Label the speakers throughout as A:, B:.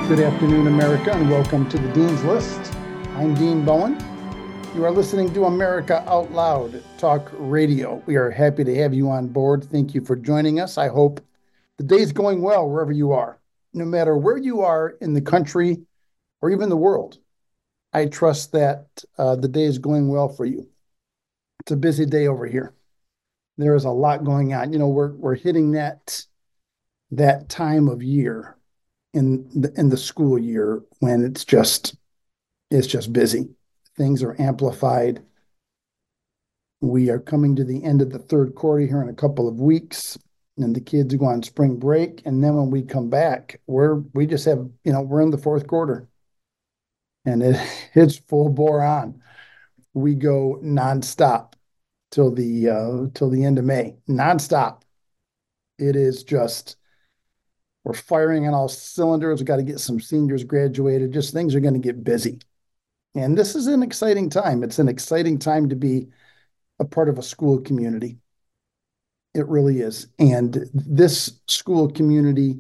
A: Good afternoon, America, and welcome to the Dean's List. I'm Dean Bowen. You are listening to America Out Loud Talk Radio. We are happy to have you on board. Thank you for joining us. I hope the day's going well wherever you are, no matter where you are in the country or even the world. I trust that the day is going well for you. It's a busy day over here. There is a lot going on. We're hitting that time of year in the school year when it's just busy. Things are amplified. We are coming to the end of the third quarter here in a couple of weeks, and the kids go on spring break. And then when we come back, we're in the fourth quarter, and it's full bore on. We go nonstop till the end of May, nonstop. It is just, we're firing on all cylinders. We've got to get some seniors graduated. Just things are going to get busy. And this is an exciting time. It's an exciting time to be a part of a school community. It really is. And this school community,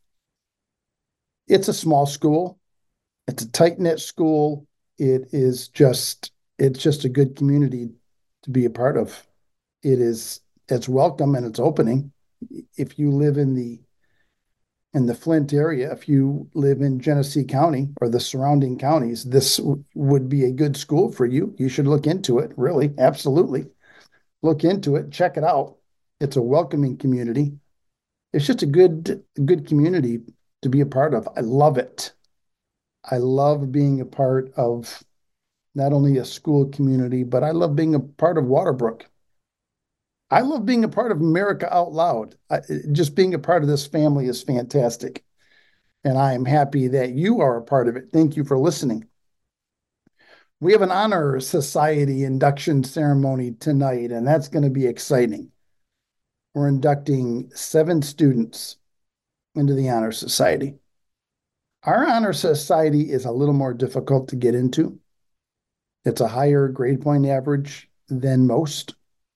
A: it's a small school. It's a tight-knit school. It's just a good community to be a part of. It's welcome and it's opening. If you live in the Flint area, if you live in Genesee County or the surrounding counties, this would be a good school for you. You should look into it, really, absolutely. Look into it, check it out. It's a welcoming community. It's just a good community to be a part of. I love it. I love being a part of not only a school community, but I love being a part of Waterbrook. I love being a part of America Out Loud. Just being a part of this family is fantastic. And I am happy that you are a part of it. Thank you for listening. We have an honor society induction ceremony tonight, and that's going to be exciting. We're inducting 7 students into the Honor Society. Our Honor Society is a little more difficult to get into. It's a higher grade point average than most.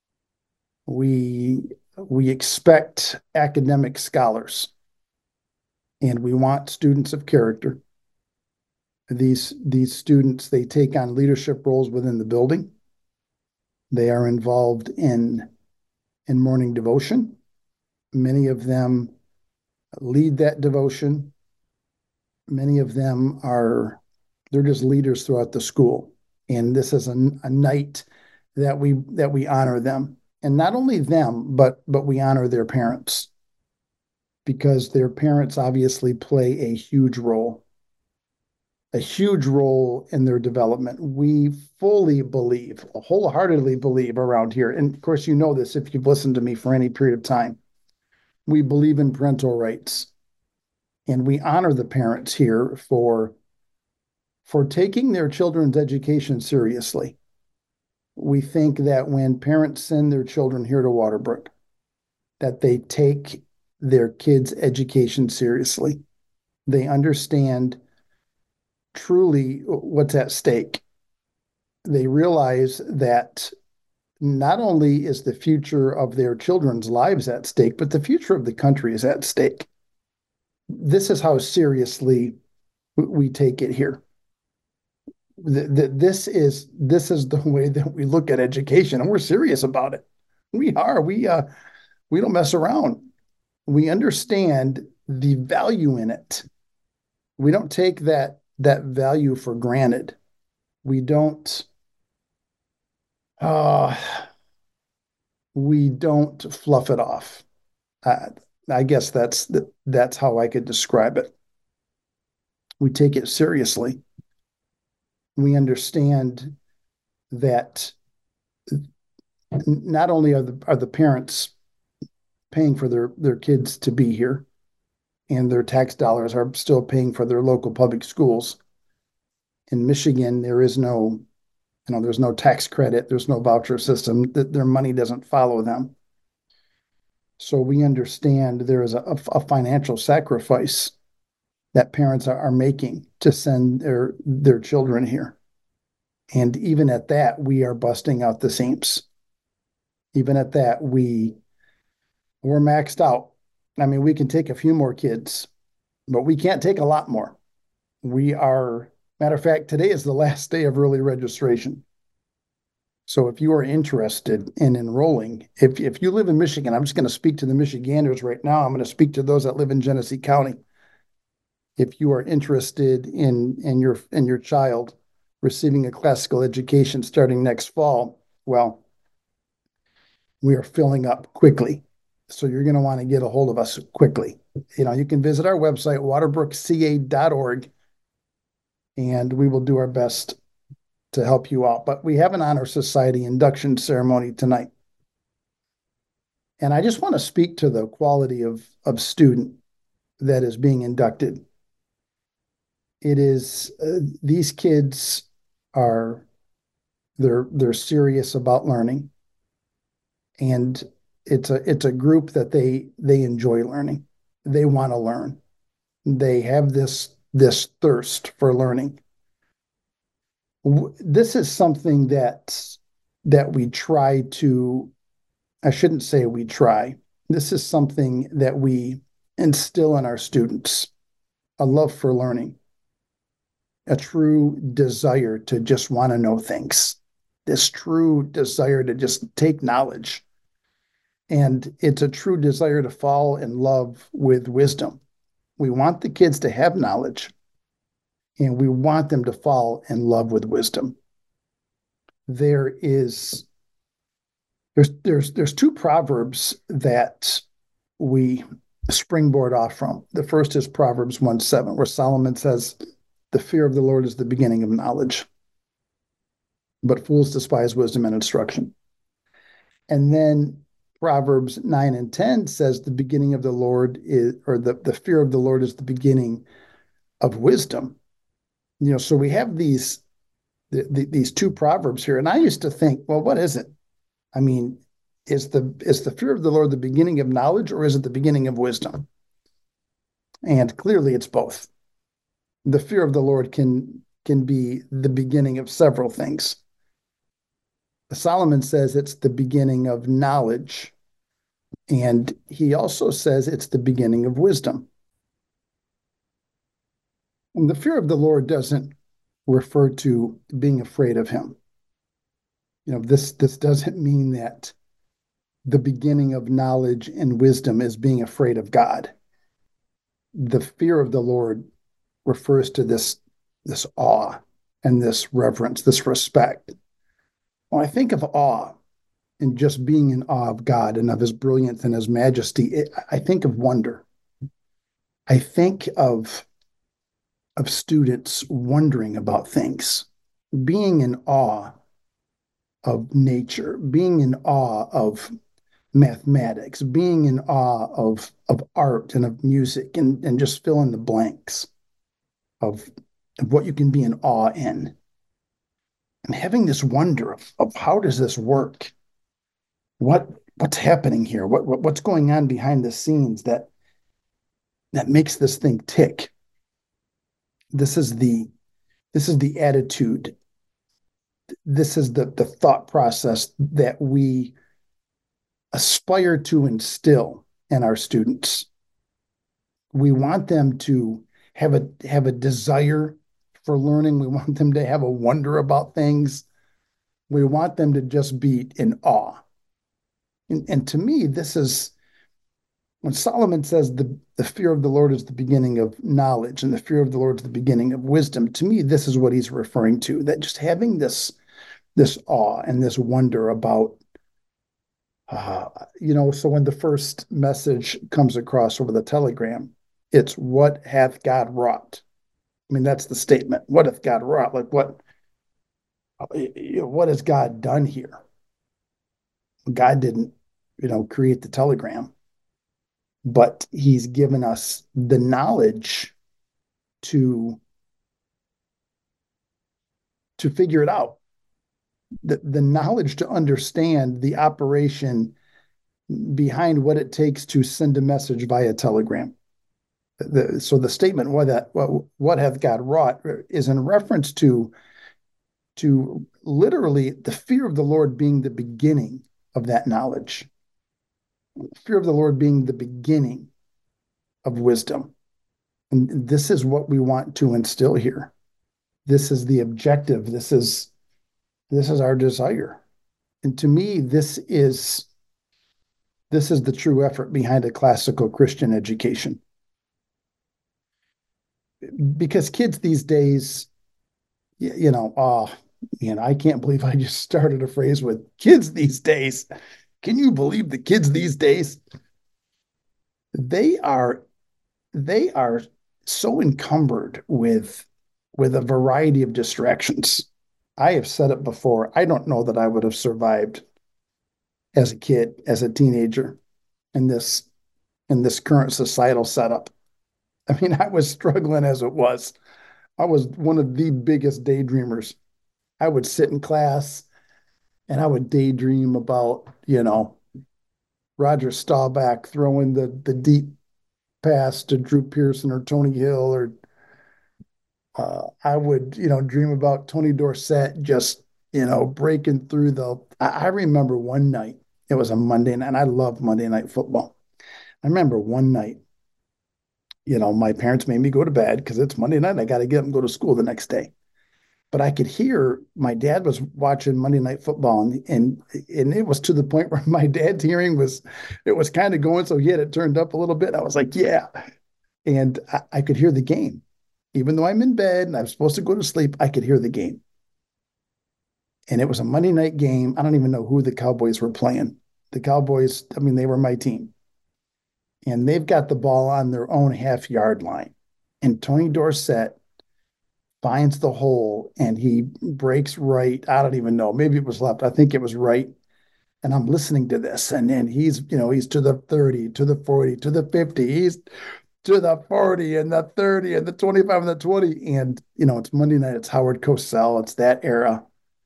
A: We expect academic scholars, and we want students of character. These students, they take on leadership roles within the building. They are involved in morning devotion. Many of them lead that devotion. Many of them they're just leaders throughout the school. And this is a night that we honor them. And not only them, but we honor their parents, because their parents obviously play a huge role in their development. We fully believe, wholeheartedly believe around here, and of course you know this if you've listened to me for any period of time, we believe in parental rights. And we honor the parents here for taking their children's education seriously. We think that when parents send their children here to Waterbrook, that they take their kids' education seriously. They understand truly what's at stake. They realize that not only is the future of their children's lives at stake, but the future of the country is at stake. This is how seriously we take it here. This is the way that we look at education, and we're serious about it. We are. We don't mess around. We understand the value in it. We don't take that value for granted. We don't fluff it off. I guess that's how I could describe it. We take it seriously. We understand that not only are the parents paying for their kids to be here, and their tax dollars are still paying for their local public schools. In Michigan, there's no tax credit, there's no voucher system, that their money doesn't follow them. So we understand there is a financial sacrifice that parents are making to send their children here. And even at that, we are busting out the seams. Even at that, we're maxed out. I mean, we can take a few more kids, but we can't take a lot more. Matter of fact, today is the last day of early registration. So if you are interested in enrolling, if you live in Michigan, I'm just going to speak to the Michiganders right now. I'm going to speak to those that live in Genesee County. If you are interested in your child receiving a classical education starting next fall, well, we are filling up quickly. So you're going to want to get a hold of us quickly. You can visit our website, waterbrookca.org, and we will do our best to help you out. But we have an honor society induction ceremony tonight. And I just want to speak to the quality of student that is being inducted. It is these kids are they're serious about learning, and it's a group that they enjoy learning. They want to learn. They have this thirst for learning. This is something that we try to, I shouldn't say we try. This is something that we instill in our students, a love for learning, a true desire to just want to know things, this true desire to just take knowledge. And it's a true desire to fall in love with wisdom. We want the kids to have knowledge, and we want them to fall in love with wisdom. There's two proverbs that we springboard off from. The first is Proverbs 1:7, where Solomon says, "The fear of the Lord is the beginning of knowledge, but fools despise wisdom and instruction." And then Proverbs 9 and 10 says the beginning of the Lord is, or the fear of the Lord is the beginning of wisdom. So we have these two proverbs here, and I used to think, well, what is it? I mean, is the fear of the Lord the beginning of knowledge, or is it the beginning of wisdom? And clearly, it's both. The fear of the Lord can be the beginning of several things. Solomon says it's the beginning of knowledge, and he also says it's the beginning of wisdom. And the fear of the Lord doesn't refer to being afraid of him. This doesn't mean that the beginning of knowledge and wisdom is being afraid of God. The fear of the Lord refers to this awe and this reverence, this respect. When I think of awe and just being in awe of God and of his brilliance and his majesty, I think of wonder. I think of students wondering about things, being in awe of nature, being in awe of mathematics, being in awe of art and of music, and just fill in the blanks of what you can be in awe in. And having this wonder of how does this work? What's happening here? What's going on behind the scenes that makes this thing tick? This is the attitude. This is the thought process that we aspire to instill in our students. We want them to have a desire for learning. We want them to have a wonder about things. We want them to just be in awe. And to me, this is when Solomon says the fear of the Lord is the beginning of knowledge and the fear of the Lord is the beginning of wisdom. To me, this is what he's referring to, that just having this awe and this wonder about, so when the first message comes across over the telegram, it's what hath God wrought? I mean, that's the statement. What hath God wrought? Like what has God done here? God didn't, create the telegram, but he's given us the knowledge to figure it out, the knowledge to understand the operation behind what it takes to send a message via telegram. So the statement what hath God wrought is in reference to literally the fear of the Lord being the beginning of that knowledge, the fear of the Lord being the beginning of wisdom. And this is what we want to instill here. This is the objective. This is our desire. And to me, this is the true effort behind a classical Christian education. Because kids these days, I can't believe I just started a phrase with kids these days. Can you believe the kids these days? They are they are so encumbered with a variety of distractions. I have said it before. I don't know that I would have survived as a kid, as a teenager, in this current societal setup. I mean, I was struggling as it was. I was one of the biggest daydreamers. I would sit in class and I would daydream about, Roger Staubach throwing the deep pass to Drew Pearson or Tony Hill, or I would, dream about Tony Dorsett just, breaking through I remember one night, it was a Monday night, and I love Monday Night Football. I remember one night, my parents made me go to bed because it's Monday night. I got to get up and go to school the next day. But I could hear my dad was watching Monday Night Football, and it was to the point where my dad's hearing was kind of going, so he had it turned up a little bit. I was like, yeah. And I could hear the game. Even though I'm in bed and I'm supposed to go to sleep, I could hear the game. And it was a Monday night game. I don't even know who the Cowboys were playing. The Cowboys, I mean, they were my team. And they've got the ball on their own half-yard line. And Tony Dorsett finds the hole and he breaks right. I don't even know. Maybe it was left. I think it was right. And I'm listening to this. And then he's to the 30, to the 40, to the 50. He's to the 40 and the 30 and the 25 and the 20. And, it's Monday night. It's Howard Cosell. It's that era.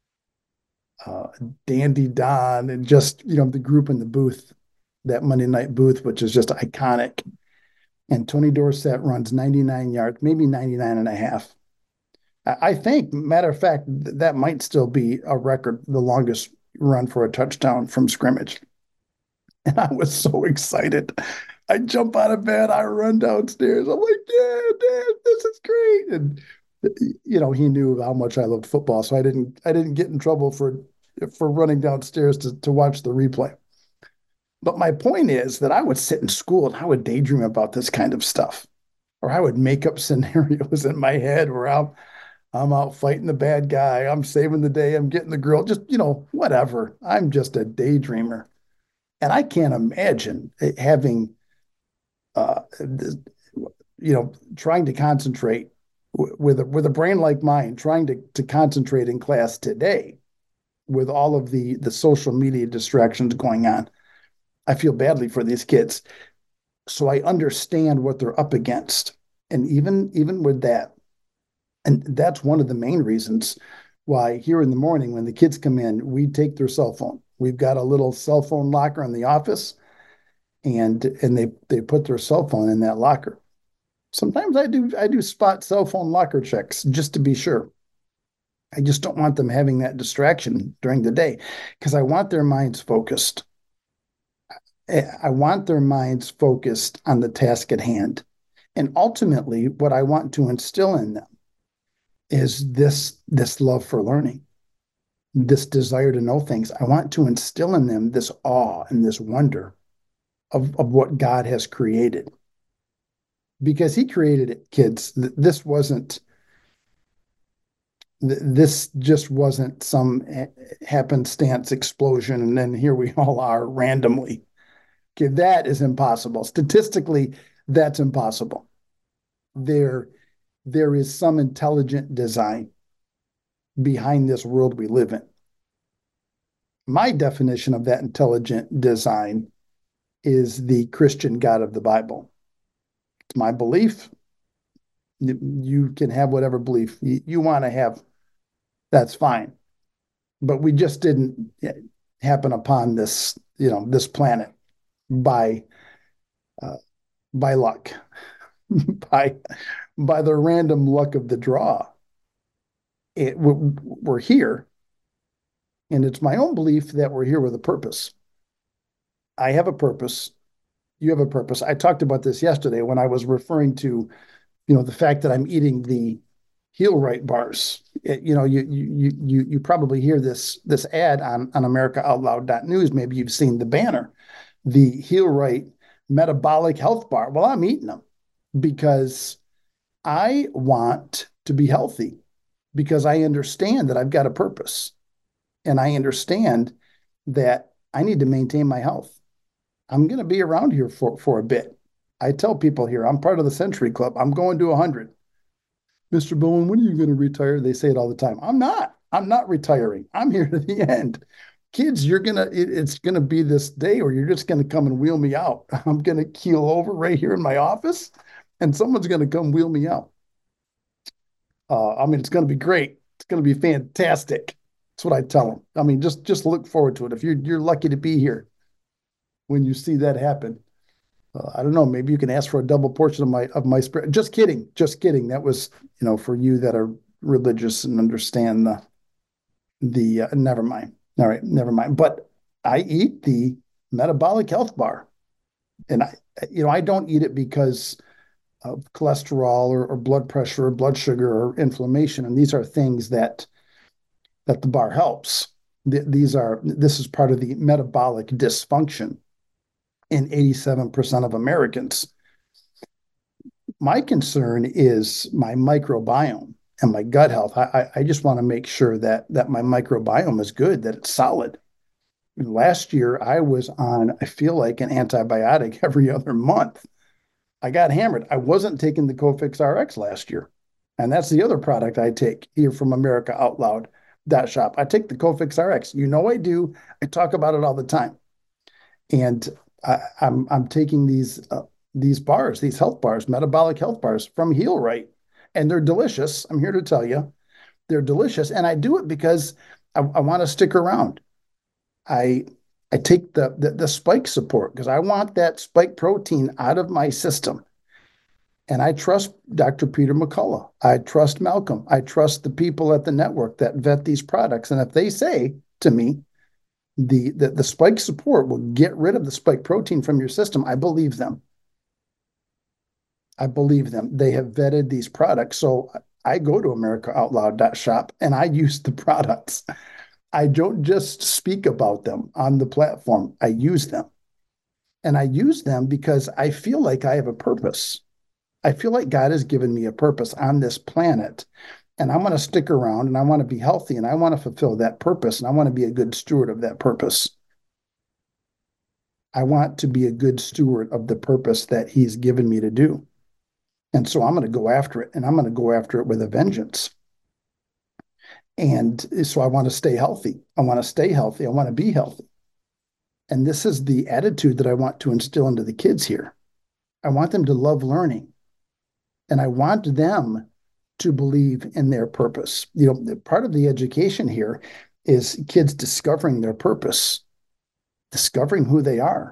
A: Uh, Dandy Don and just, the group in the booth, that Monday night booth, which is just iconic. And Tony Dorsett runs 99 yards, maybe 99 and a half. I think, matter of fact, that might still be a record, the longest run for a touchdown from scrimmage. And I was so excited. I jump out of bed, I run downstairs. I'm like, yeah, Dad, this is great. And he knew how much I loved football, so I didn't get in trouble for running downstairs to watch the replay. But my point is that I would sit in school and I would daydream about this kind of stuff, or I would make up scenarios in my head where I'm out fighting the bad guy, I'm saving the day, I'm getting the girl, just whatever. I'm just a daydreamer, and I can't imagine having uh, trying to concentrate with a brain like mine, trying to concentrate in class today with all of the social media distractions going on. I feel badly for these kids. So I understand what they're up against. And even with that, and that's one of the main reasons why here in the morning when the kids come in, we take their cell phone. We've got a little cell phone locker in the office, and they put their cell phone in that locker. Sometimes I do spot cell phone locker checks just to be sure. I just don't want them having that distraction during the day because I want their minds focused. I want their minds focused on the task at hand. And ultimately, what I want to instill in them is this love for learning, this desire to know things. I want to instill in them this awe and this wonder of what God has created. Because he created it, kids. This just wasn't some happenstance explosion, and then here we all are randomly. Okay, that is impossible. Statistically, that's impossible. There, there is some intelligent design behind this world we live in. My definition of that intelligent design is the Christian God of the Bible. It's my belief. You can have whatever belief you want to have. That's fine. But we just didn't happen upon this planet by uh, by luck, by by the random luck of the draw. We're here, and it's my own belief that we're here with a purpose. I have a purpose. You have a purpose. I talked about this yesterday when I was referring to the fact that I'm eating the Heal Right bars. You probably hear this ad on AmericaOutloud.news. Maybe you've seen the banner, the Heal Right Metabolic Health Bar. Well, I'm eating them because I want to be healthy, because I understand that I've got a purpose, and I understand that I need to maintain my health. I'm going to be around here for a bit. I tell people here, I'm part of the Century Club. I'm going to 100. Mr. Bowen, when are you going to retire? They say it all the time. I'm not. I'm not retiring. I'm here to the end. Kids, it's gonna be this day where you're just gonna come and wheel me out. I'm gonna keel over right here in my office, and someone's gonna come wheel me out. I mean, it's gonna be great. It's gonna be fantastic. That's what I tell them. I mean, just look forward to it. If you're lucky to be here when you see that happen. I don't know. Maybe you can ask for a double portion of my spirit. Just kidding. Just kidding. That was, for you that are religious and understand the never mind. All right, never mind. But I eat the metabolic health bar, and I don't eat it because of cholesterol or blood pressure or blood sugar or inflammation. And these are things that the bar helps. This is part of the metabolic dysfunction in 87% of Americans. My concern is my microbiome and my gut health. I just want to make sure that my microbiome is good, that it's solid. Last year, I was on, I feel like, an antibiotic every other month. I got hammered. I wasn't taking the Cofix RX last year. And that's the other product I take here from America Out Loud shop. I take the Cofix RX. I do. I talk about it all the time. And I'm taking these bars, these health bars, metabolic health bars from Heal Right, and they're delicious. I'm here to tell you, they're delicious, and I do it because I want to stick around. I I take the spike support because I want that spike protein out of my system. And I trust Dr. Peter McCullough. I trust Malcolm. I trust the people at the network that vet these products. And if they say to me, the spike support will get rid of the spike protein from your system, I believe them. I believe them. They have vetted these products. So I go to AmericaOutloud.shop and I use the products. I don't just speak about them on the platform. I use them. And I use them because I feel like I have a purpose. I feel like God has given me a purpose on this planet. And I want to stick around and I want to be healthy and I want to fulfill that purpose and I want to be a good steward of that purpose. I want to be a good steward of the purpose that He's given me to do. And so I'm going to go after it and I'm going to go after it with a vengeance. And so I want to stay healthy. I want to stay healthy. I want to be healthy. And this is the attitude that I want to instill into the kids here. I want them to love learning. And I want them to believe in their purpose. Part of the education here is kids discovering their purpose, discovering who they are.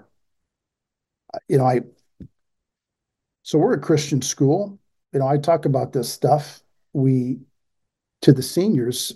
A: So we're a Christian school. I talk about this stuff. To the seniors,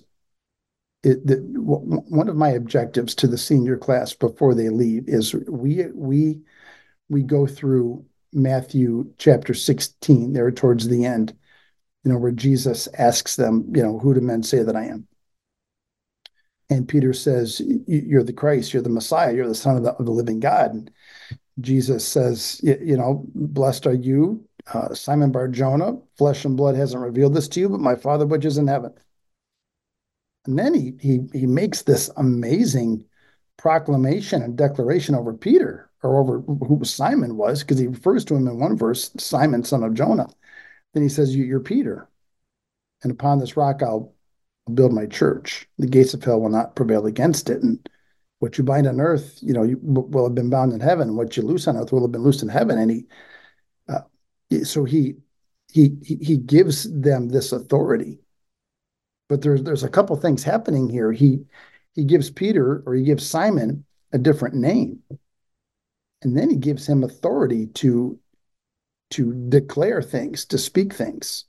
A: one of my objectives to the senior class before they leave is we go through Matthew chapter 16 there towards the end, where Jesus asks them, who do men say that I am? And Peter says, you're the Christ, you're the Messiah, you're the Son of the living God. And Jesus says, blessed are you, Simon Bar-Jonah, flesh and blood hasn't revealed this to you, but my Father which is in heaven. And then he makes this amazing proclamation and declaration over Peter, or over who Simon was, because he refers to him in one verse, Simon, son of Jonah. Then he says, you're Peter, and upon this rock I'll build my church. The gates of hell will not prevail against it. And what you bind on earth, will have been bound in heaven. What you loose on earth will have been loosed in heaven. And so he gives them this authority. But there's a couple things happening here. He gives Peter, or he gives Simon, a different name, and then he gives him authority to declare things, to speak things,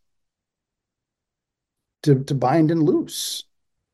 A: to bind and loose.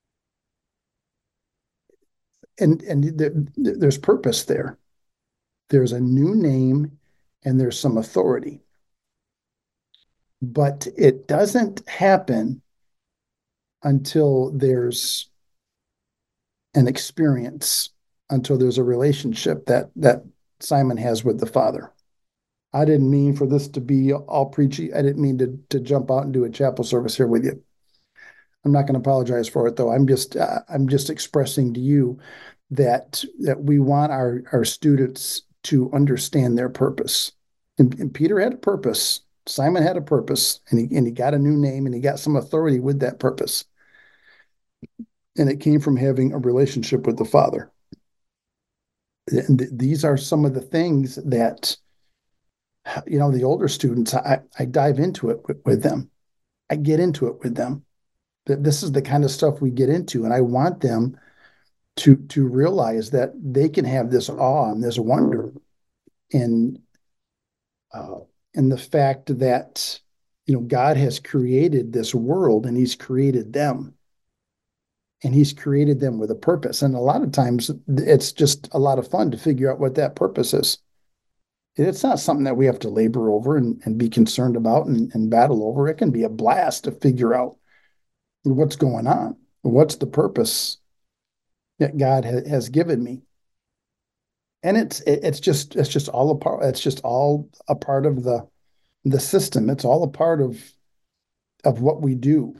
A: And there's purpose there. There's a new name and there's some authority. but it doesn't happen until there's an experience, until there's a relationship that Simon has with the Father. I didn't mean for this to be all preachy. I didn't mean to jump out and do a chapel service here with you. I'm not going to apologize for it, though. I'm just expressing to you that we want our students to understand their purpose. And Peter had a purpose. Simon had a purpose, and he got a new name, and he got some authority with that purpose. And it came from having a relationship with the Father. And these are some of the things that, the older students, I dive into it with them. I get into it with them. That this is the kind of stuff we get into, and I want them to realize that they can have this awe and this wonder in uh, in the fact that God has created this world, and He's created them, and He's created them with a purpose. And a lot of times, it's just a lot of fun to figure out what that purpose is. It's not something that we have to labor over and be concerned about and battle over. It can be a blast to figure out what's going on, what's the purpose that God has given me. And it's just all a part. It's just all a part of the system. It's all a part of what we do.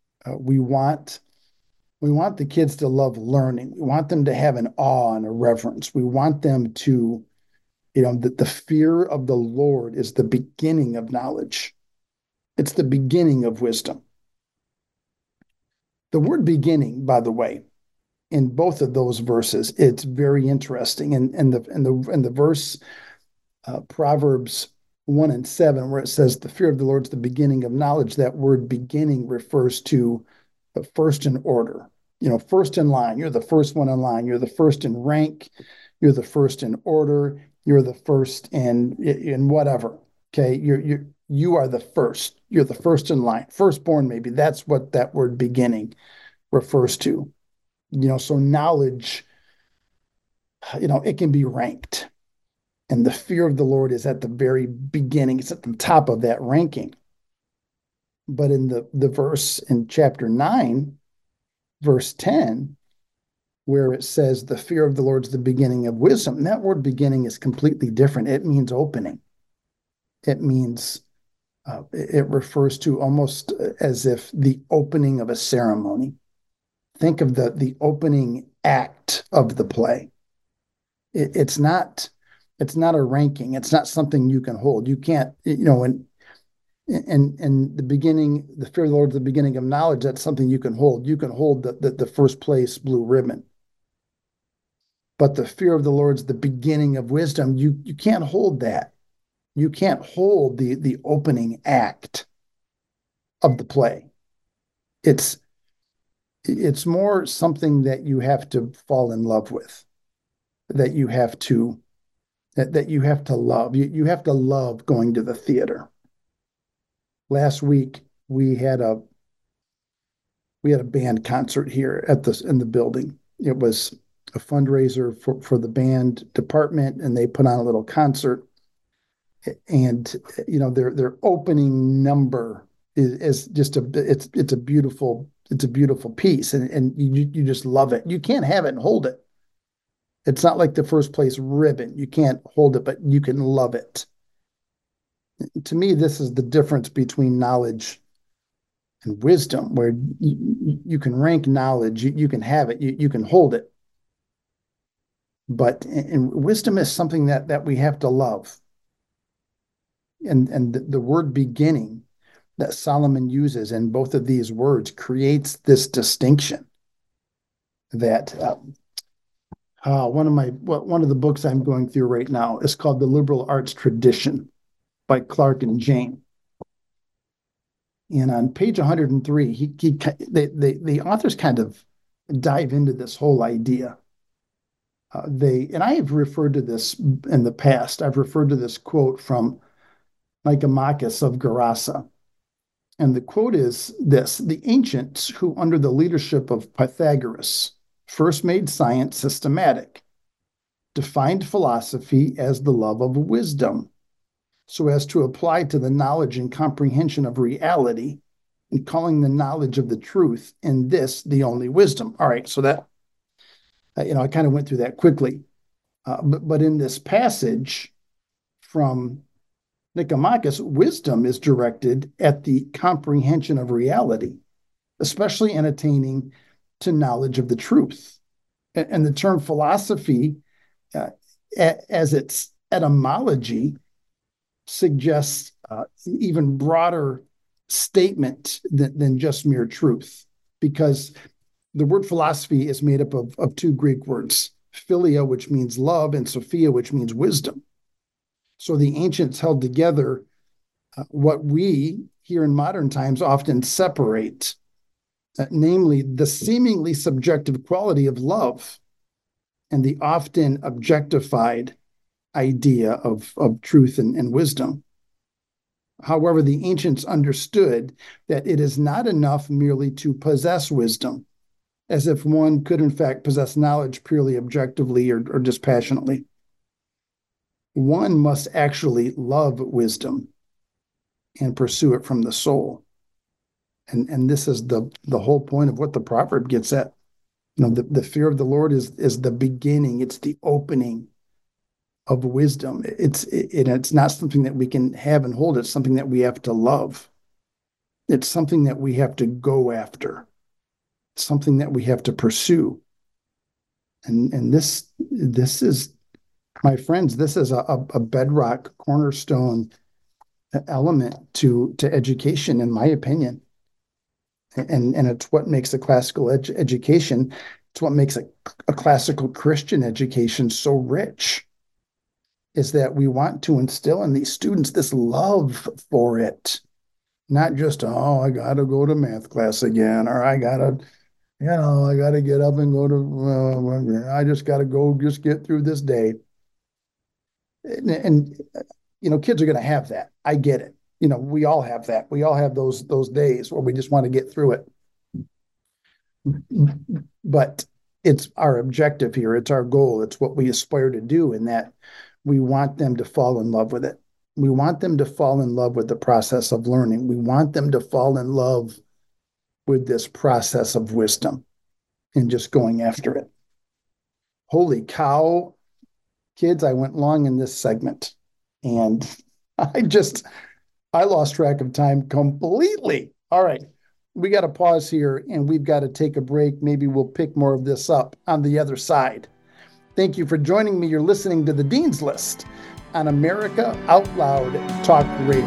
A: We want the kids to love learning. We want them to have an awe and a reverence. We want them to, that the fear of the Lord is the beginning of knowledge. It's the beginning of wisdom. The word beginning, by the way, in both of those verses, it's very interesting. And the verse Proverbs 1:7, where it says, "The fear of the Lord is the beginning of knowledge." That word "beginning" refers to the first in order. First in line. You're the first one in line. You're the first in rank. You're the first in order. You're the first in whatever. Okay, you are the first. You're the first in line. Firstborn, maybe. That's what that word "beginning" refers to. So knowledge, it can be ranked. And the fear of the Lord is at the very beginning. It's at the top of that ranking. But in the verse in chapter 9, verse 10, where it says the fear of the Lord is the beginning of wisdom, that word beginning is completely different. It means opening. It means, it refers to almost as if the opening of a ceremony. Think of the opening act of the play. It's not a ranking. It's not something you can hold. You can't, and the beginning, the fear of the Lord is the beginning of knowledge. That's something you can hold. You can hold the first place blue ribbon. But the fear of the Lord is the beginning of wisdom. You can't hold that. You can't hold the opening act of the play. It's more something that you have to fall in love with, that you have to love. You have to love going to the theater. Last week we had a band concert here in the building. It was a fundraiser for the band department, and they put on a little concert. And their opening number is just it's a beautiful piece, and you just love it. You can't have it and hold it. It's not like the first place ribbon. You can't hold it, but you can love it. To me, this is the difference between knowledge and wisdom, where you can rank knowledge, you can have it, you can hold it. But wisdom is something that we have to love. And the word beginning that Solomon uses in both of these words creates this distinction that one of the books I'm going through right now is called The Liberal Arts Tradition by Clark and Jane. And on page 103, the authors kind of dive into this whole idea. And I have referred to this in the past. I've referred to this quote from Nicomachus of Gerasa. And the quote is this: "The ancients, who under the leadership of Pythagoras first made science systematic, defined philosophy as the love of wisdom, so as to apply to the knowledge and comprehension of reality, and calling the knowledge of the truth in this the only wisdom. All right, so that, I kind of went through that quickly. But in this passage from Nicomachus, wisdom is directed at the comprehension of reality, especially in attaining to knowledge of the truth. And the term philosophy, as its etymology, suggests even broader statement than just mere truth, because the word philosophy is made up of two Greek words, philia, which means love, and sophia, which means wisdom. So the ancients held together what we here in modern times often separate, namely the seemingly subjective quality of love and the often objectified idea of truth and wisdom. However, the ancients understood that it is not enough merely to possess wisdom, as if one could in fact possess knowledge purely objectively or dispassionately. One must actually love wisdom and pursue it from the soul. And this is the whole point of what the proverb gets at. The fear of the Lord is the beginning. It's the opening of wisdom. It's not something that we can have and hold. It's something that we have to love. It's something that we have to go after. It's something that we have to pursue. And this is, my friends, this is a bedrock cornerstone element to education, in my opinion. And it's what makes a classical education, it's what makes a classical Christian education so rich, is that we want to instill in these students this love for it. Not just, I got to go to math class again, or I got to get up and go to, I just got to go just get through this day. And kids are going to have that. I get it. We all have that. We all have those days where we just want to get through it. But it's our objective here. It's our goal. It's what we aspire to do, in that we want them to fall in love with it. We want them to fall in love with the process of learning. We want them to fall in love with this process of wisdom and just going after it. Holy cow, kids, I went long in this segment, and I lost track of time completely. All right, we got to pause here, and we've got to take a break. Maybe we'll pick more of this up on the other side. Thank you for joining me. You're listening to The Dean's List on America Out Loud Talk Radio.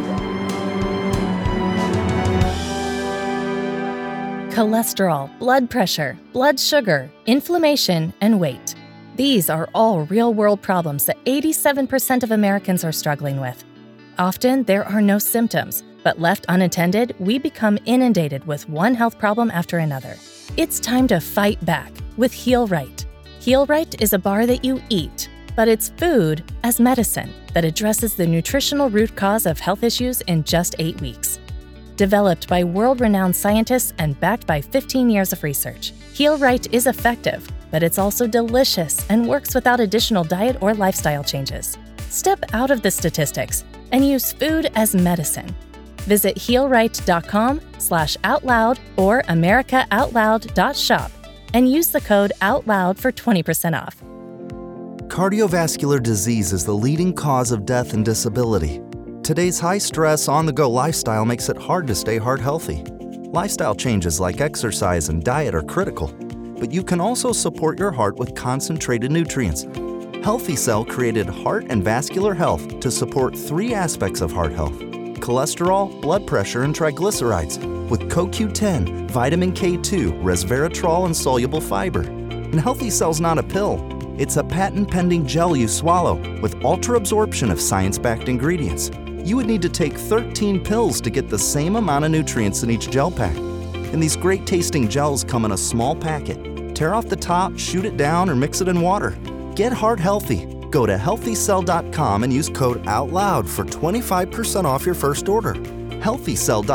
B: Cholesterol, blood pressure, blood sugar, inflammation, and weight. These are all real-world problems that 87% of Americans are struggling with. Often, there are no symptoms, but left unattended, we become inundated with one health problem after another. It's time to fight back with Heal Right. Heal Right is a bar that you eat, but it's food as medicine that addresses the nutritional root cause of health issues in just 8 weeks. Developed by world-renowned scientists and backed by 15 years of research, Heal Right is effective, but it's also delicious and works without additional diet or lifestyle changes. Step out of the statistics and use food as medicine. Visit healright.com/outloud or americaoutloud.shop and use the code OUTLOUD for 20% off.
C: Cardiovascular disease is the leading cause of death and disability. Today's high-stress, on-the-go lifestyle makes it hard to stay heart healthy. Lifestyle changes like exercise and diet are critical, but you can also support your heart with concentrated nutrients. Healthy Cell created Heart and Vascular Health to support 3 aspects of heart health: cholesterol, blood pressure, and triglycerides, with CoQ10, vitamin K2, resveratrol, and soluble fiber. And Healthy Cell's not a pill. It's a patent-pending gel you swallow with ultra-absorption of science-backed ingredients. You would need to take 13 pills to get the same amount of nutrients in each gel pack. And these great-tasting gels come in a small packet. Tear off the top, shoot it down, or mix it in water. Get heart healthy. Go to healthycell.com and use code OUTLOUD for 25% off your first order.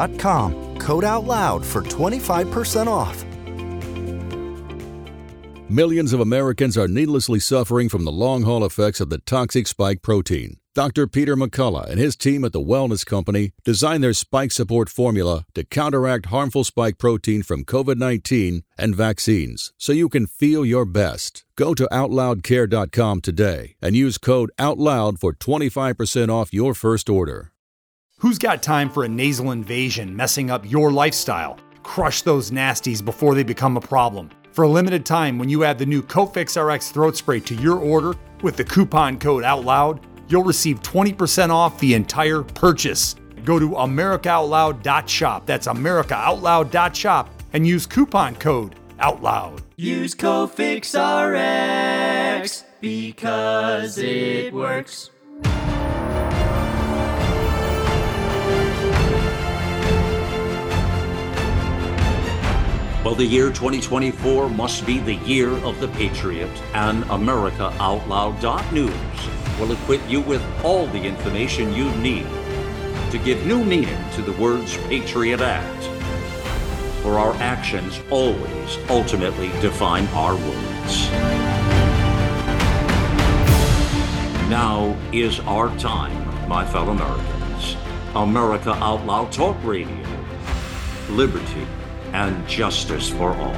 C: Healthycell.com, code OUTLOUD for 25% off.
D: Millions of Americans are needlessly suffering from the long-haul effects of the toxic spike protein. Dr. Peter McCullough and his team at the Wellness Company designed their spike support formula to counteract harmful spike protein from COVID-19 and vaccines so you can feel your best. Go to OutLoudCare.com today and use code OUTLOUD for 25% off your first order.
E: Who's got time for a nasal invasion messing up your lifestyle? Crush those nasties before they become a problem. For a limited time, when you add the new Cofix RX throat spray to your order with the coupon code OUTLOUD, you'll receive 20% off the entire purchase. Go to AmericaOutloud.shop. That's AmericaOutloud.shop and use coupon code OUTLOUD.
F: Use Cofix RX because it works.
G: Well, the year 2024 must be the year of the Patriot, and AmericaOutloud.news will equip you with all the information you need to give new meaning to the words Patriot Act. For our actions always ultimately define our words. Now is our time, my fellow Americans. America Out Loud Talk Radio. Liberty and justice for all.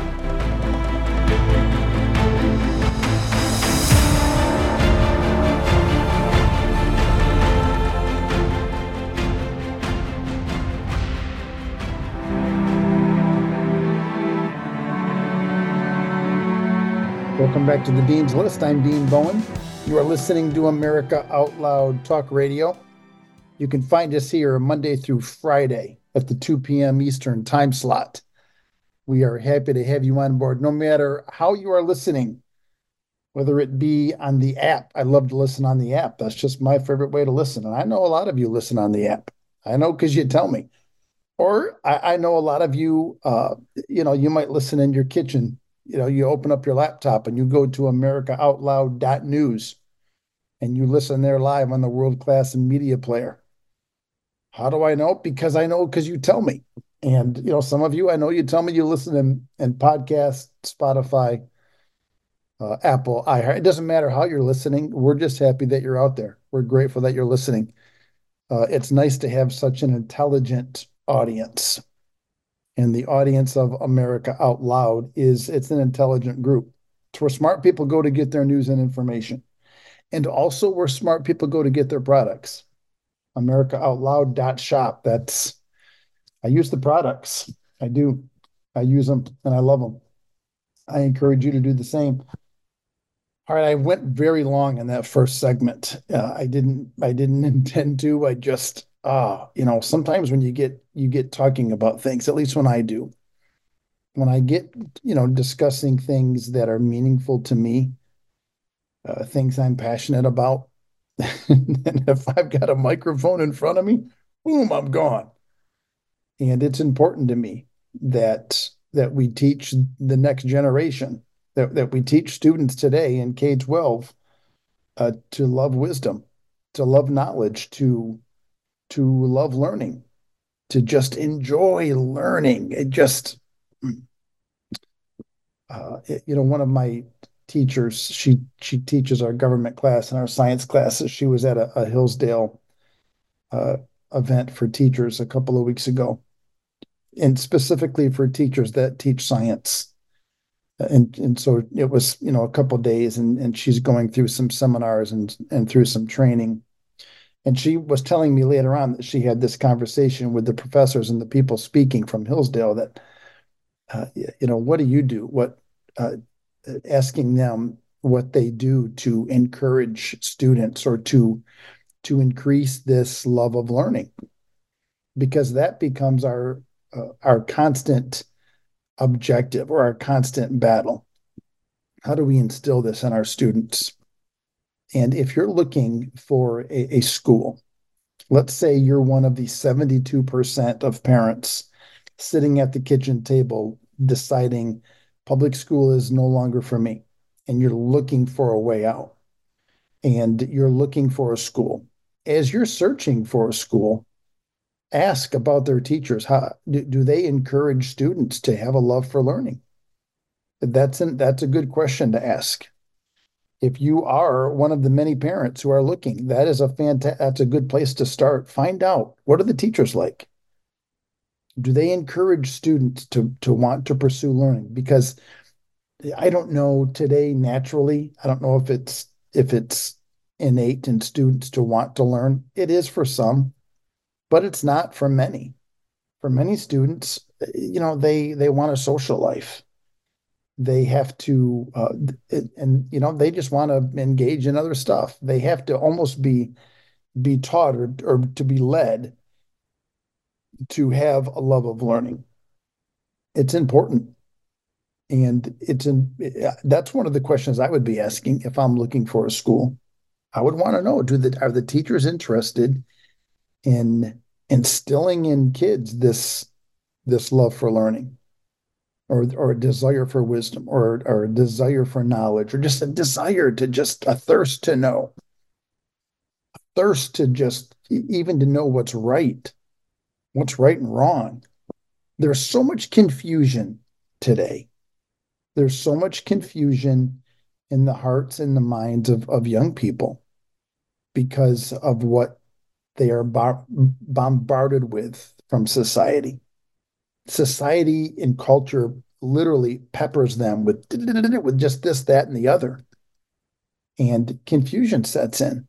A: Welcome back to the Dean's List. I'm Dean Bowen. You are listening to America Out Loud Talk Radio. You can find us here Monday through Friday at the 2 p.m. Eastern time slot. We are happy to have you on board, no matter how you are listening, whether it be on the app. I love to listen on the app. That's just my favorite way to listen. And I know a lot of you listen on the app. I know because you tell me. Or I know a lot of you, you might listen in your kitchen. You open up your laptop and you go to AmericaOutloud.news and you listen there live on the world-class media player. How do I know? Because I know because you tell me. And, some of you, I know you tell me you listen in podcast, Spotify, Apple, iHeart. It doesn't matter how you're listening. We're just happy that you're out there. We're grateful that you're listening. It's nice to have such an intelligent audience. And the audience of America Out Loud it's an intelligent group. It's where smart people go to get their news and information. And also where smart people go to get their products. AmericaOutloud.shop. I use the products. I do. I use them and I love them. I encourage you to do the same. All right, I went very long in that first segment. I didn't intend to. I just sometimes when you get talking about things, at least when I do, when I get discussing things that are meaningful to me, things I'm passionate about, and if I've got a microphone in front of me, boom, I'm gone. And it's important to me that we teach the next generation, that we teach students today in K-12 to love wisdom, to love knowledge, to love learning, to just enjoy learning. It just, one of my teachers, she teaches our government class and our science classes. She was at a Hillsdale event for teachers a couple of weeks ago, and specifically for teachers that teach science. And so it was, a couple of days, and she's going through some seminars and through some training. And she was telling me later on that she had this conversation with the professors and the people speaking from Hillsdale that, what do you do? Asking them what they do to encourage students or to increase this love of learning, because that becomes our constant objective or our constant battle. How do we instill this in our students? And if you're looking for a school, let's say you're one of the 72% of parents sitting at the kitchen table deciding public school is no longer for me, and you're looking for a way out, and you're looking for a school. As you're searching for a school, ask about their teachers. How do they encourage students to have a love for learning? That's a good question to ask. If you are one of the many parents who are looking, that's a good place to start. Find out, what are the teachers like? Do they encourage students to want to pursue learning? Because I don't know today naturally. I don't know if it's innate in students to want to learn. It is for some, but it's not for many. For many students, they want a social life. They have to, and they just want to engage in other stuff. They have to almost be taught or to be led to have a love of learning. It's important. And that's one of the questions I would be asking if I'm looking for a school. I would want to know, are the teachers interested in instilling in kids this love for learning, or a desire for wisdom, or a desire for knowledge, or just a desire to just a thirst to know, thirst to just even to know what's right and wrong. There's so much confusion today. There's so much confusion in the hearts and the minds of young people because of what they are bombarded with from society. Society and culture literally peppers them with just this, that, and the other. And confusion sets in.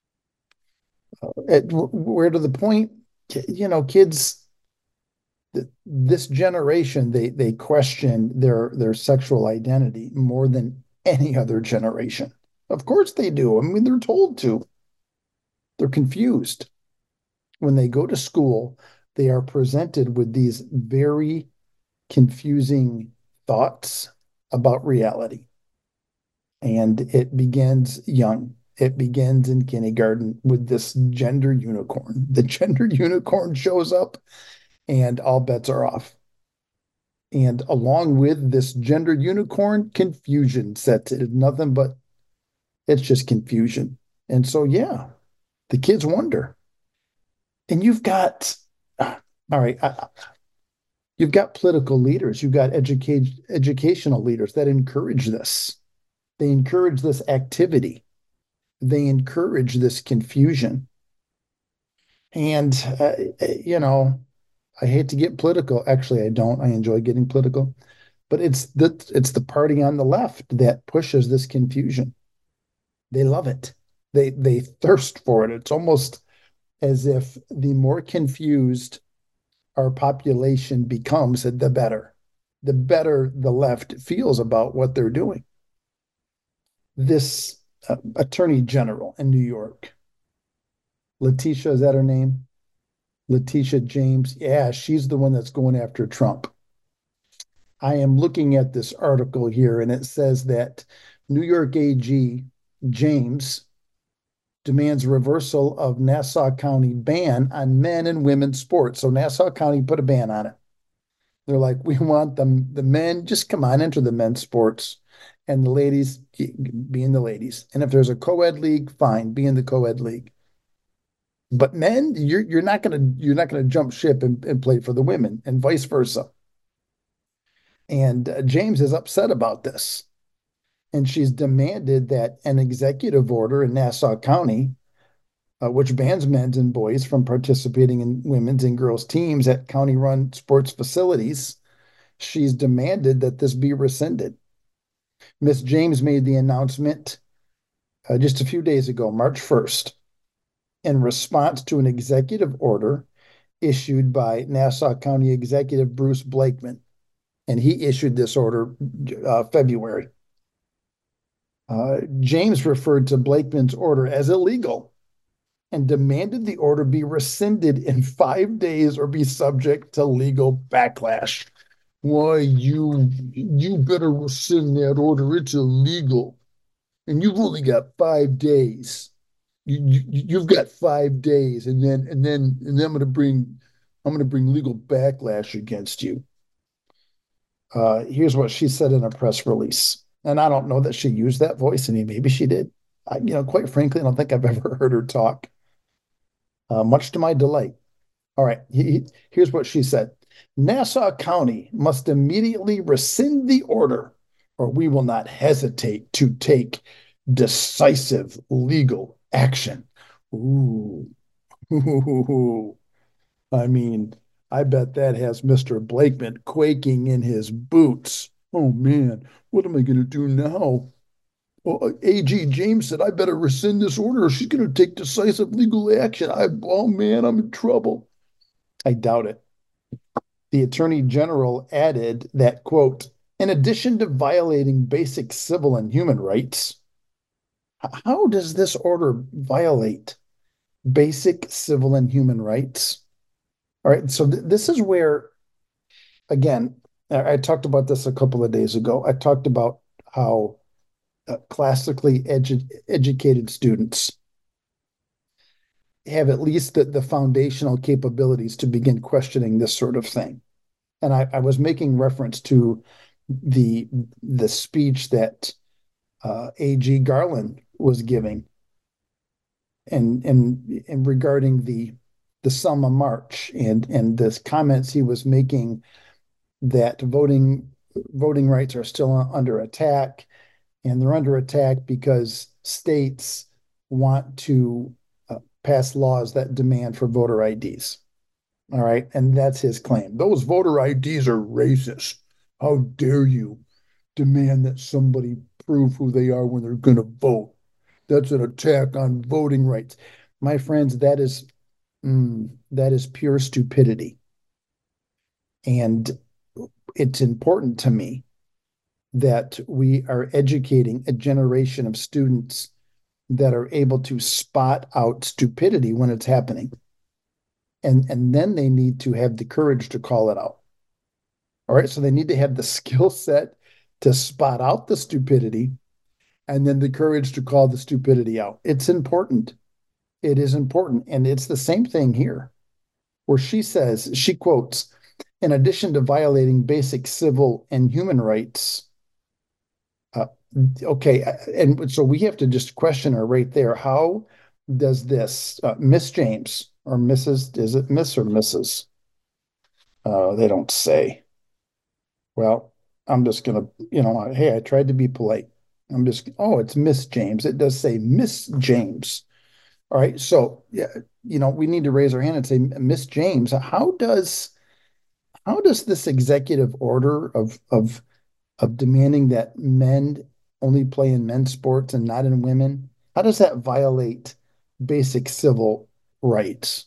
A: Where to the point, kids, this generation, they question their sexual identity more than any other generation. Of course they do. I mean, they're told to. They're confused. When they go to school, they are presented with these very confusing thoughts about reality. And it begins young. It begins in kindergarten with this gender unicorn. The gender unicorn shows up and all bets are off. And along with this gender unicorn, confusion sets in. It's nothing but it's just confusion. And so, yeah, the kids wonder. And you've got, all right, you've got political leaders, you've got educational leaders that encourage this. They encourage this activity. They encourage this confusion. And, I hate to get political. Actually, I don't. I enjoy getting political. But it's the party on the left that pushes this confusion. They love it. They thirst for it. It's almost as if the more confused our population becomes, the better the left feels about what they're doing. This attorney general in New York, Letitia, is that her name? Letitia James. Yeah, she's the one that's going after Trump. I am looking at this article here, and it says that New York AG James demands reversal of Nassau County ban on men and women's sports. So Nassau County put a ban on it. They're like, we want the men, just come on, enter the men's sports, and the ladies be in the ladies. And if there's a co-ed league, fine, be in the co-ed league. But men, you're not gonna jump ship and play for the women, and vice versa. And James is upset about this, and she's demanded that an executive order in Nassau County, which bans men and boys from participating in women's and girls' teams at county-run sports facilities, she's demanded that this be rescinded. Miss James made the announcement just a few days ago, March 1st. In response to an executive order issued by Nassau County Executive Bruce Blakeman. And he issued this order February. James referred to Blakeman's order as illegal and demanded the order be rescinded in 5 days or be subject to legal backlash. Why, you better rescind that order. It's illegal. And you've only got 5 days. You've got 5 days, and then I'm going to bring legal backlash against you. Here's what she said in a press release, and I don't know that she used that voice. I mean, maybe she did. Quite frankly, I don't think I've ever heard her talk. Much to my delight. All right, here's what she said: Nassau County must immediately rescind the order or we will not hesitate to take decisive legal action. Ooh. I mean, I bet that has Mr. Blakeman quaking in his boots. Oh man, what am I going to do now? Well, A.G. James said I better rescind this order or she's going to take decisive legal action. Oh man, I'm in trouble. I doubt it. The Attorney General added that, quote, in addition to violating basic civil and human rights, how does this order violate basic civil and human rights? All right, so this is where, again, I talked about this a couple of days ago. I talked about how classically educated students have at least the foundational capabilities to begin questioning this sort of thing. And I was making reference to the speech that A.G. Garland was giving and regarding the Selma March and the comments he was making that voting rights are still under attack, and they're under attack because states want to pass laws that demand for voter IDs. All right, and that's his claim. Those voter IDs are racist. How dare you demand that somebody prove who they are when they're going to vote? That's an attack on voting rights. My friends, that is pure stupidity. And it's important to me that we are educating a generation of students that are able to spot out stupidity when it's happening. And then they need to have the courage to call it out. All right, so they need to have the skill set to spot out the stupidity and then the courage to call the stupidity out. It's important. It is important. And it's the same thing here, where she quotes, in addition to violating basic civil and human rights. Okay, and so we have to just question her right there. How does this, Miss James or Mrs., is it Miss or Mrs.? They don't say. Well, I'm just going to, hey, I tried to be polite. It's Miss James. It does say Miss James. All right. So, yeah, we need to raise our hand and say, Miss James, how does this executive order of demanding that men only play in men's sports and not in women, how does that violate basic civil rights?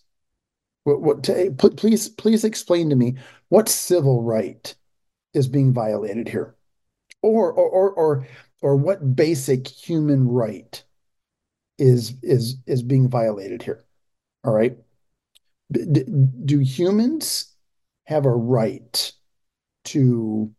A: Please explain to me what civil right is being violated here, or what basic human right is being violated here. All right. Do humans have a right to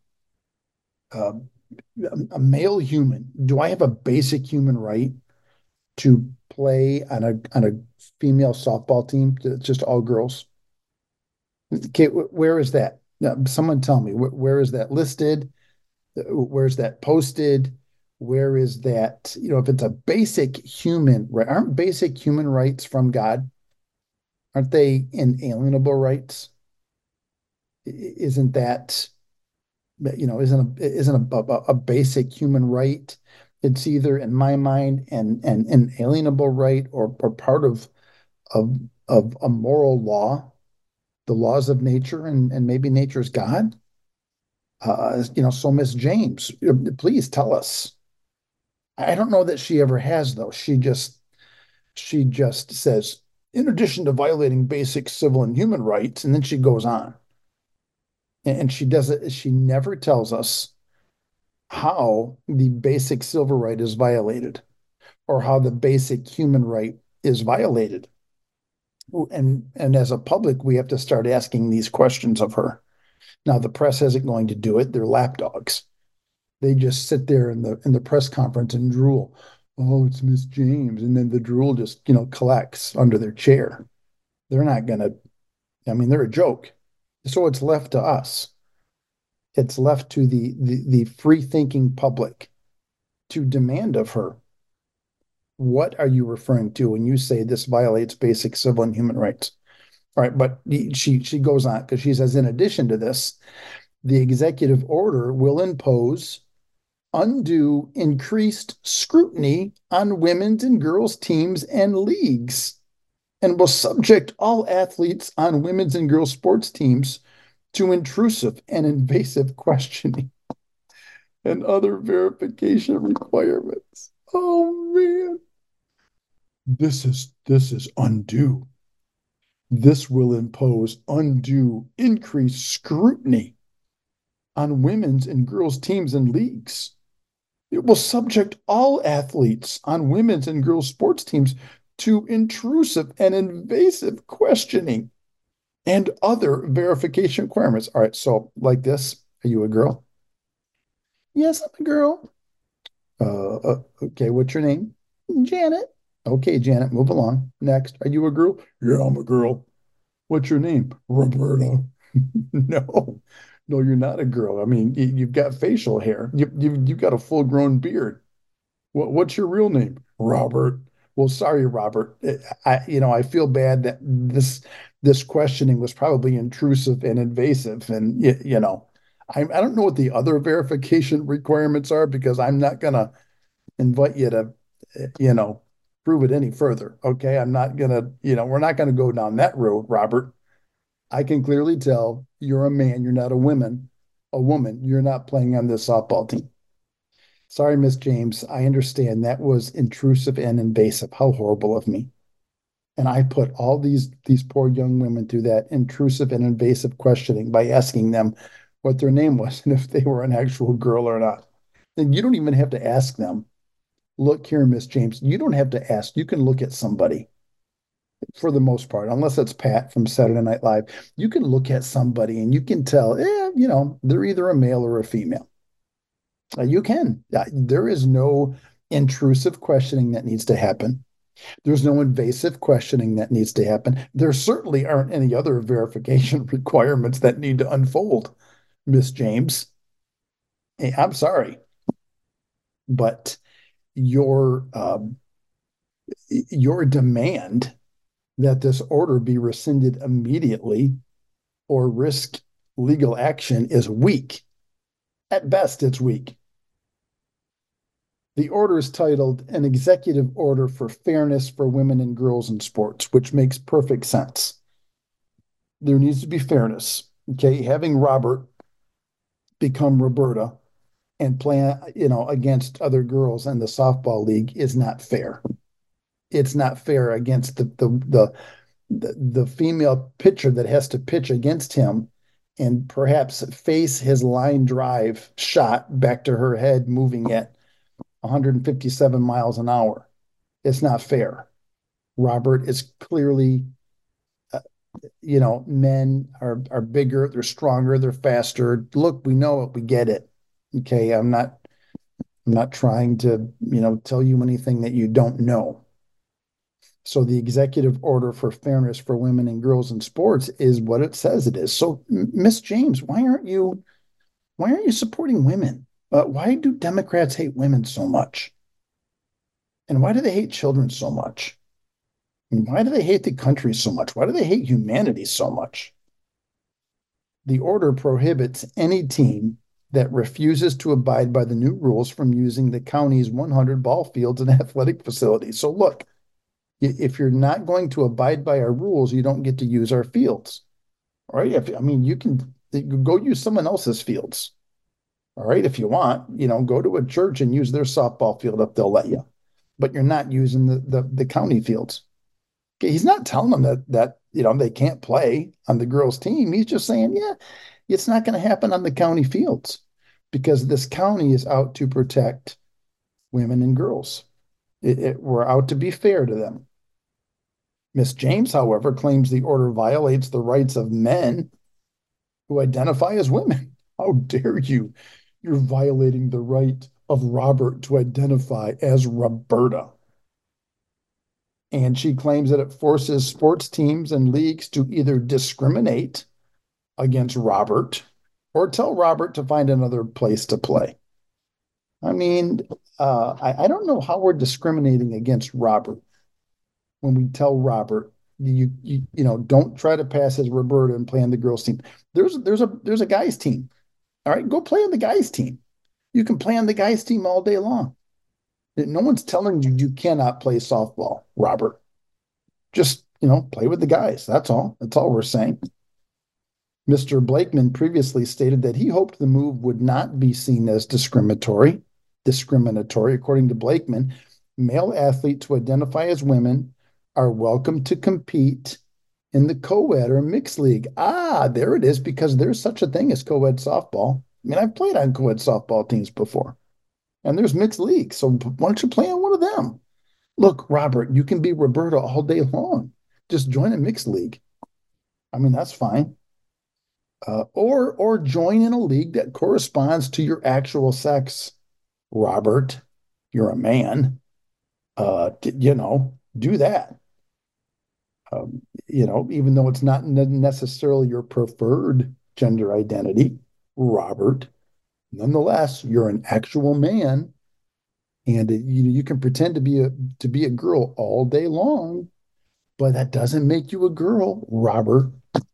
A: a male human? Do I have a basic human right to play on a female softball team that's just all girls? Okay, where is that? Now, someone tell me, where is that listed? Where's that posted? Where is that? If it's a basic human right, aren't basic human rights from God? Aren't they inalienable rights? Isn't that, isn't a basic human right? It's either, in my mind, an inalienable right or part of a moral law, the laws of nature, and maybe nature's God. So Miss James, please tell us. I don't know that she ever has, though. She just says, in addition to violating basic civil and human rights, and then she goes on. And she does it. She never tells us how the basic civil right is violated or how the basic human right is violated. And as a public, we have to start asking these questions of her. Now, the press isn't going to do it. They're lapdogs. They just sit there in the press conference and drool. Oh, it's Miss James. And then the drool just, collects under their chair. They're not going to, they're a joke. So it's left to us. It's left to the free-thinking public to demand of her. What are you referring to when you say this violates basic civil and human rights? All right, but she goes on because she says, in addition to this, the executive order will impose undue increased scrutiny on women's and girls' teams and leagues, and will subject all athletes on women's and girls' sports teams to intrusive and invasive questioning and other verification requirements. Oh man, this is undue. This will impose undue increased scrutiny on women's and girls' teams and leagues. It will subject all athletes on women's and girls' sports teams to intrusive and invasive questioning and other verification requirements. All right, so like this, are you a girl? Yes, I'm a girl. Okay, what's your name? Janet. Okay, Janet, move along. Next, are you a girl? Yeah, I'm a girl. What's your name? Roberta. No, no, you're not a girl. I mean, you've got facial hair. You've got a full-grown beard. What's your real name? Robert. Well, sorry, Robert. I feel bad that this questioning was probably intrusive and invasive, and I don't know what the other verification requirements are because I'm not gonna invite you to, you know, prove it any further. Okay, I'm not gonna, we're not gonna go down that road, Robert. I can clearly tell you're a man, you're not a woman. A woman, you're not playing on this softball team. Sorry, Miss James. I understand that was intrusive and invasive. How horrible of me. And I put all these poor young women through that intrusive and invasive questioning by asking them what their name was and if they were an actual girl or not. And you don't even have to ask them. Look here, Miss James, you don't have to ask. You can look at somebody for the most part, unless it's Pat from Saturday Night Live. You can look at somebody and you can tell, they're either a male or a female. You can. There is no intrusive questioning that needs to happen. There's no invasive questioning that needs to happen. There certainly aren't any other verification requirements that need to unfold, Miss James. Hey, I'm sorry, but your demand that this order be rescinded immediately or risk legal action is weak. At best, it's weak. The order is titled An Executive Order for Fairness for Women and Girls in Sports, which makes perfect sense. There needs to be fairness. Okay, having Robert become Roberta and play, against other girls in the softball league is not fair. It's not fair against the female pitcher that has to pitch against him and perhaps face his line drive shot back to her head, moving at 157 miles an hour. It's not fair. Robert is clearly, men are bigger, they're stronger, they're faster. Look, we know it, we get it. Okay, I'm not trying to, tell you anything that you don't know. So the executive order for fairness for women and girls in sports is what it says it is. So, Miss James, why aren't you supporting women? Why do Democrats hate women so much? And why do they hate children so much? And why do they hate the country so much? Why do they hate humanity so much? The order prohibits any team that refuses to abide by the new rules from using the county's 100 ball fields and athletic facilities. So look, if you're not going to abide by our rules, you don't get to use our fields. All right. You can go use someone else's fields. All right. If you want, go to a church and use their softball field if they'll let you. But you're not using the county fields. Okay. He's not telling them that they can't play on the girls' team. He's just saying, yeah, it's not going to happen on the county fields because this county is out to protect women and girls. We're out to be fair to them. Miss James, however, claims the order violates the rights of men who identify as women. How dare you? You're violating the right of Robert to identify as Roberta. And she claims that it forces sports teams and leagues to either discriminate against Robert or tell Robert to find another place to play. I don't know how we're discriminating against Robert when we tell Robert, you don't try to pass as Roberta and play on the girls' team. There's a guys' team. All right, go play on the guys' team. You can play on the guys' team all day long. No one's telling you you cannot play softball, Robert. Just, play with the guys. That's all. That's all we're saying. Mr. Blakeman previously stated that he hoped the move would not be seen as discriminatory. According to Blakeman, male athletes who identify as women are welcome to compete in the co-ed or mixed league. There it is, because there's such a thing as co-ed softball. I mean, I've played on co-ed softball teams before, and there's mixed leagues. So why don't you play on one of them? Look, Robert, you can be Roberta all day long. Just join a mixed league. I mean, that's fine. Or join in a league that corresponds to your actual sex. Robert, you're a man. Do that. Even though it's not necessarily your preferred gender identity, Robert, nonetheless, you're an actual man, and you can pretend to be a girl all day long, but that doesn't make you a girl, Robert.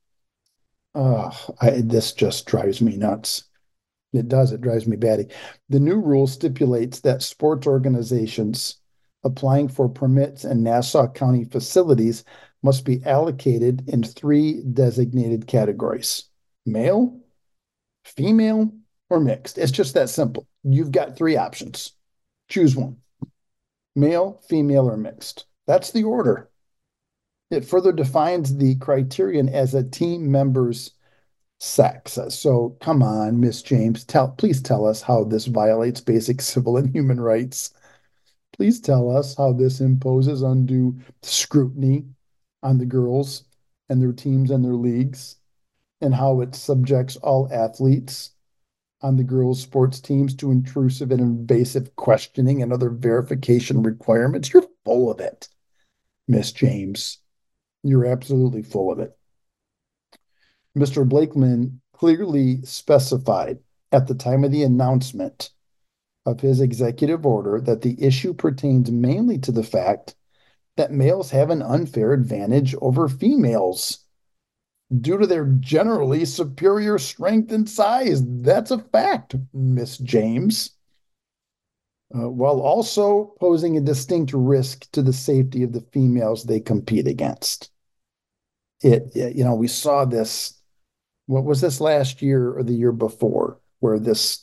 A: This just drives me nuts. It does. It drives me batty. The new rule stipulates that sports organizations applying for permits in Nassau County facilities must be allocated in 3 designated categories: male, female, or mixed. It's just that simple. You've got 3 options. Choose one: male, female, or mixed. That's the order. It further defines the criterion as a team member's sex. So come on, Miss James, please tell us how this violates basic civil and human rights. Please tell us how this imposes undue scrutiny on the girls and their teams and their leagues, and how it subjects all athletes on the girls' sports teams to intrusive and invasive questioning and other verification requirements. You're full of it, Miss James. You're absolutely full of it. Mr. Blakeman clearly specified at the time of the announcement of his executive order that the issue pertains mainly to the fact that males have an unfair advantage over females due to their generally superior strength and size. That's a fact, Miss James. While also posing a distinct risk to the safety of the females they compete against. We saw this. What was this, last year or the year before, where this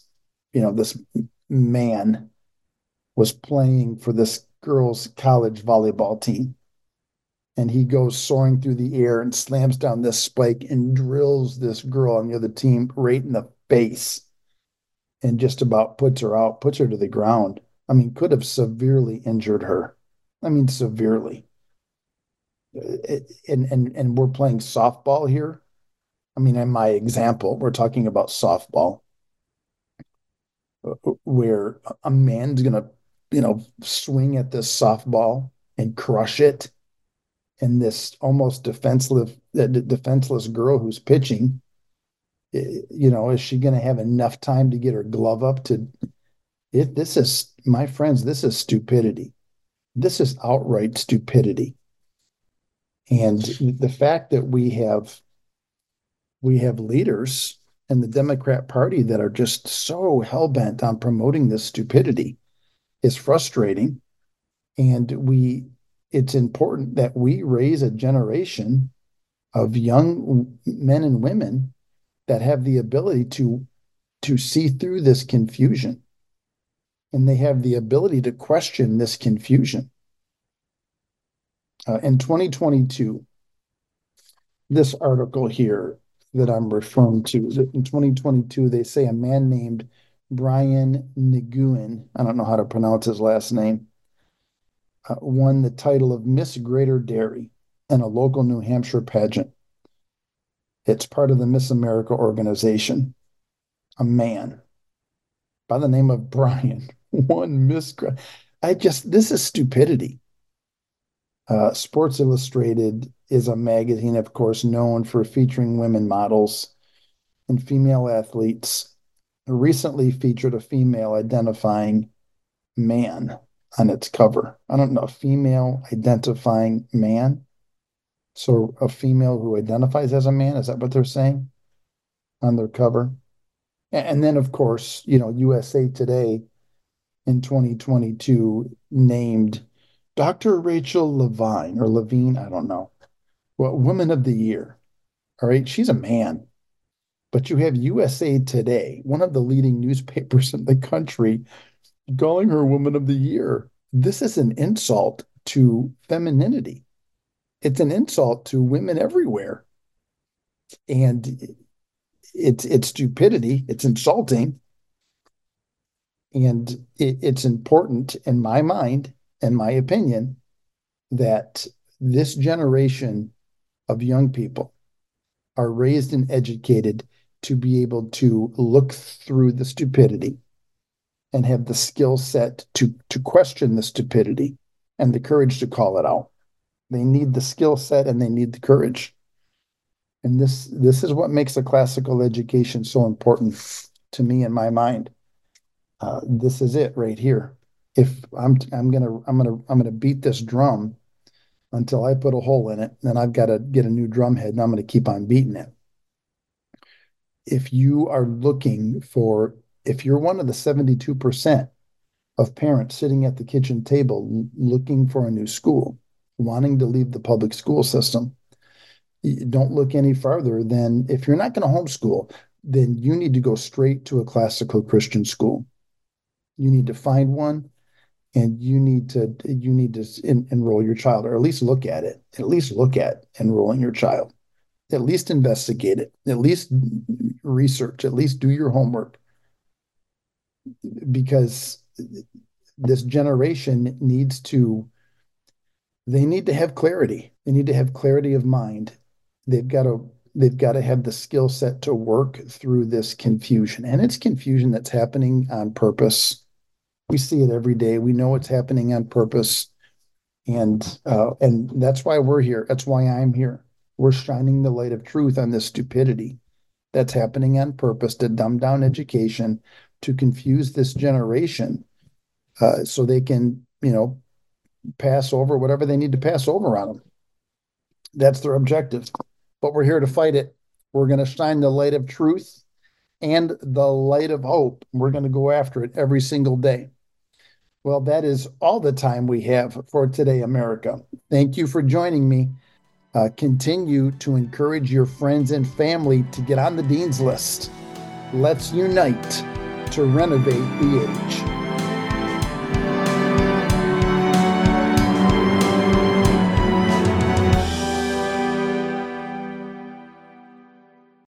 A: man was playing for this girls' college volleyball team, and he goes soaring through the air and slams down this spike and drills this girl on the other team right in the face, and just about puts her to the ground. I mean, could have severely injured her. I mean, severely. And we're playing softball here. I mean, in my example, we're talking about softball, where a man's going to, swing at this softball and crush it. And this almost defenseless girl who's pitching, is she going to have enough time to get her glove up to it? This is, my friends, this is stupidity. This is outright stupidity. And the fact that we have leaders in the Democrat Party that are just so hell-bent on promoting this stupidity is frustrating. And it's important that we raise a generation of young men and women that have the ability to see through this confusion. And they have the ability to question this confusion. In 2022, this article here that I'm referring to, in 2022, they say a man named Brian Nguyen, I don't know how to pronounce his last name, won the title of Miss Greater Dairy in a local New Hampshire pageant. It's part of the Miss America organization. A man by the name of Brian won Miss. This is stupidity. Sports Illustrated is a magazine, of course, known for featuring women models and female athletes. It recently featured a female identifying man on its cover. I don't know, a female identifying man? So a female who identifies as a man, is that what they're saying on their cover? And then, of course, USA Today in 2022 named Dr. Rachel Levine or Levine, I don't know, well, Woman of the Year. All right, she's a man. But you have USA Today, one of the leading newspapers in the country, calling her Woman of the Year. This is an insult to femininity. It's an insult to women everywhere. And it's stupidity. It's insulting. And it's important in my mind, in my opinion, that this generation of young people are raised and educated to be able to look through the stupidity and have the skill set to question the stupidity and the courage to call it out. They need the skill set and they need the courage. And this is what makes a classical education so important to me in my mind. This is it right here. If I'm gonna beat this drum until I put a hole in it, then I've got to get a new drum head and I'm going to keep on beating it. If you are if you're one of the 72% of parents sitting at the kitchen table looking for a new school, wanting to leave the public school system, don't look any farther than, if you're not going to homeschool, then you need to go straight to a classical Christian school. You need to find one, and you need to enroll your child, or at least look at it. At least look at enrolling your child. At least investigate it. At least research. At least do your homework. Because this generation needs to have clarity. They need to have clarity of mind. They've got to have the skill set to work through this confusion. And it's confusion that's happening on purpose. We see it every day. We know it's happening on purpose. And that's why we're here. That's why I'm here. We're shining the light of truth on this stupidity that's happening on purpose to dumb down education, to confuse this generation, so they can, pass over whatever they need to pass over on them. That's their objective. But we're here to fight it. We're going to shine the light of truth and the light of hope. We're going to go after it every single day. Well, that is all the time we have for today, America. Thank you for joining me. Continue to encourage your friends and family to get on the Dean's List. Let's unite to renovate the age.